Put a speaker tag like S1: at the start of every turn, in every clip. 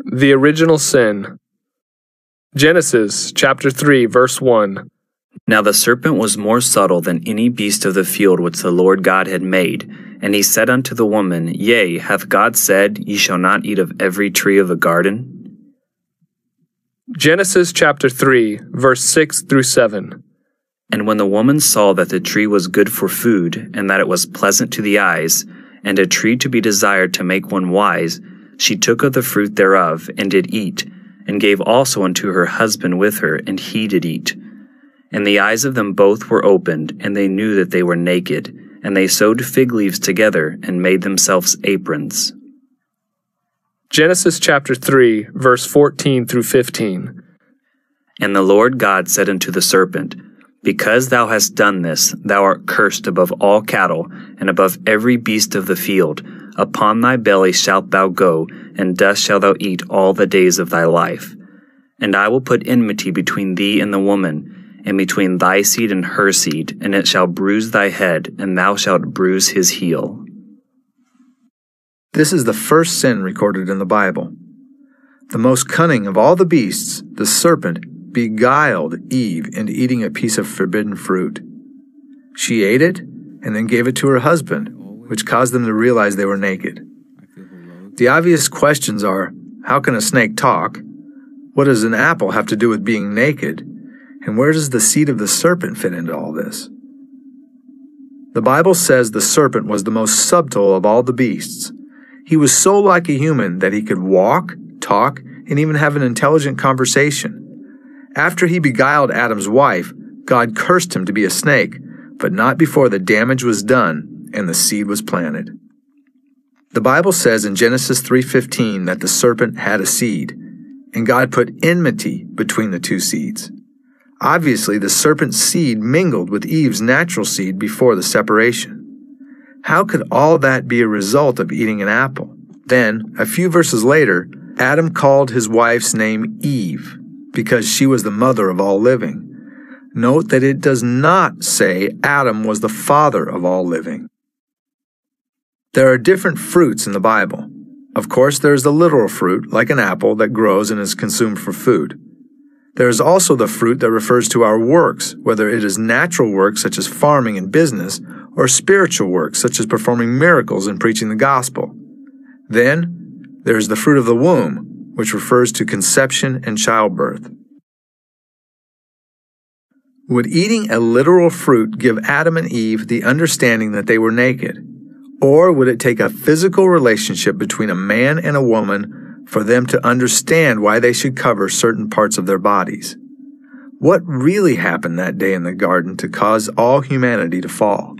S1: The original sin. Genesis chapter 3, verse 1.
S2: Now the serpent was more subtle than any beast of the field which the Lord God had made. And he said unto the woman, Yea, hath God said, Ye shall not eat of every tree of the garden?
S1: Genesis chapter 3, verse 6 through 7.
S2: And when the woman saw that the tree was good for food, and that it was pleasant to the eyes, and a tree to be desired to make one wise, she took of the fruit thereof, and did eat, and gave also unto her husband with her, and he did eat. And the eyes of them both were opened, and they knew that they were naked, and they sewed fig leaves together, and made themselves aprons.
S1: Genesis chapter 3, verse 14 through 15.
S2: And the Lord God said unto the serpent, Because thou hast done this, thou art cursed above all cattle, and above every beast of the field. Upon thy belly shalt thou go, and dust shalt thou eat all the days of thy life. And I will put enmity between thee and the woman, and between thy seed and her seed, and it shall bruise thy head, and thou shalt bruise his heel.
S3: This is the first sin recorded in the Bible. The most cunning of all the beasts, the serpent, beguiled Eve into eating a piece of forbidden fruit. She ate it, and then gave it to her husband, which caused them to realize they were naked. The obvious questions are, how can a snake talk? What does an apple have to do with being naked? And where does the seed of the serpent fit into all this? The Bible says the serpent was the most subtle of all the beasts. He was so like a human that he could walk, talk, and even have an intelligent conversation. After he beguiled Adam's wife, God cursed him to be a snake, but not before the damage was done and the seed was planted. The Bible says in Genesis 3:15 that the serpent had a seed, and God put enmity between the two seeds. Obviously, the serpent's seed mingled with Eve's natural seed before the separation. How could all that be a result of eating an apple? Then, a few verses later, Adam called his wife's name Eve, because she was the mother of all living. Note that it does not say Adam was the father of all living. There are different fruits in the Bible. Of course, there is the literal fruit, like an apple, that grows and is consumed for food. There is also the fruit that refers to our works, whether it is natural work such as farming and business, or spiritual work such as performing miracles and preaching the gospel. Then, there is the fruit of the womb, which refers to conception and childbirth. Would eating a literal fruit give Adam and Eve the understanding that they were naked? Or would it take a physical relationship between a man and a woman for them to understand why they should cover certain parts of their bodies? What really happened that day in the garden to cause all humanity to fall?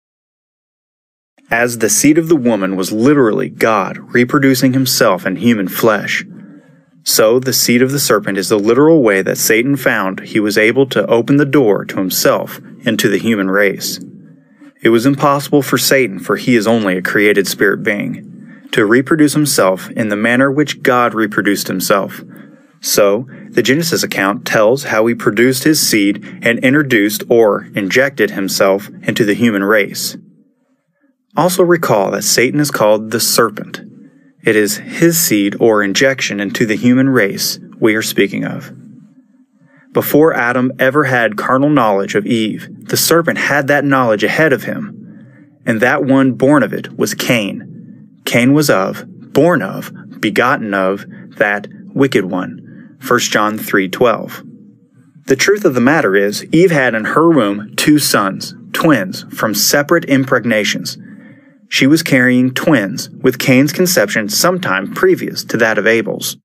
S4: As the seed of the woman was literally God reproducing himself in human flesh, so the seed of the serpent is the literal way that Satan found he was able to open the door to himself and to the human race. It was impossible for Satan, for he is only a created spirit being, to reproduce himself in the manner which God reproduced himself. So, the Genesis account tells how he produced his seed and introduced or injected himself into the human race. Also recall that Satan is called the serpent. It is his seed or injection into the human race we are speaking of. Before Adam ever had carnal knowledge of Eve, the serpent had that knowledge ahead of him, and that one born of it was Cain. Cain was of, born of, begotten of, that wicked one. 1 John 3:12. The truth of the matter is, Eve had in her womb 2 sons, twins, from separate impregnations. She was carrying twins, with Cain's conception sometime previous to that of Abel's.